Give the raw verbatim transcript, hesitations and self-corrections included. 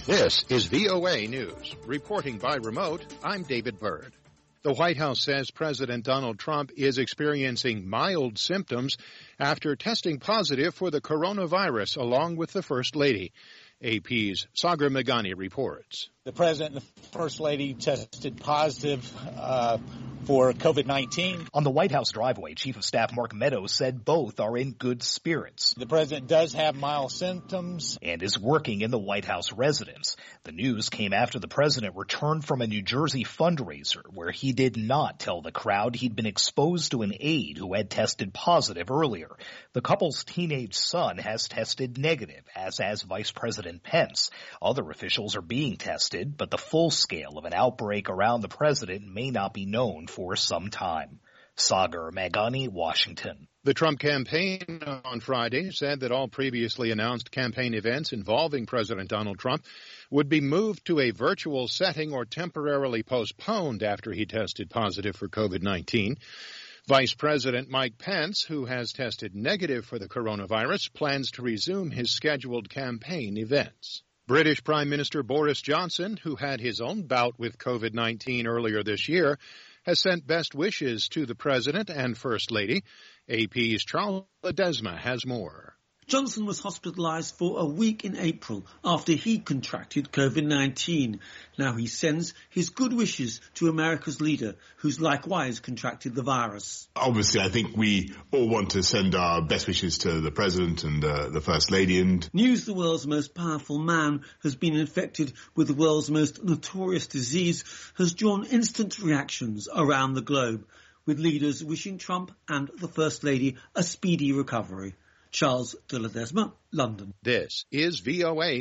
This is V O A News. Reporting by remote, I'm David Byrd. The White House says President Donald Trump is experiencing mild symptoms after testing positive for the coronavirus along with the First Lady. A P's Sagar Meghani reports. The President and the First Lady tested positive uh, for COVID nineteen. On the White House driveway, Chief of Staff Mark Meadows said both are in good spirits. The President does have mild symptoms and is working in the White House residence. The news came after the President returned from a New Jersey fundraiser where he did not tell the crowd he'd been exposed to an aide who had tested positive earlier. The couple's teenage son has tested negative, as has Vice President Pence. Other officials are being tested, but the full scale of an outbreak around the President may not be known for some time. Sagar Meghani, Washington. The Trump campaign on Friday said that all previously announced campaign events involving President Donald Trump would be moved to a virtual setting or temporarily postponed after he tested positive for COVID nineteen. Vice President Mike Pence, who has tested negative for the coronavirus, plans to resume his scheduled campaign events. British Prime Minister Boris Johnson, who had his own bout with COVID nineteen earlier this year, has sent best wishes to the President and First Lady. A P's Charles Ledesma has more. Johnson was hospitalized for a week in April after he contracted COVID nineteen. Now he sends his good wishes to America's leader, who's likewise contracted the virus. Obviously, I think we all want to send our best wishes to the President and uh, the First Lady. And news the world's most powerful man has been infected with the world's most notorious disease has drawn instant reactions around the globe, with leaders wishing Trump and the First Lady a speedy recovery. Charles de Ledesma, London. This is V O A.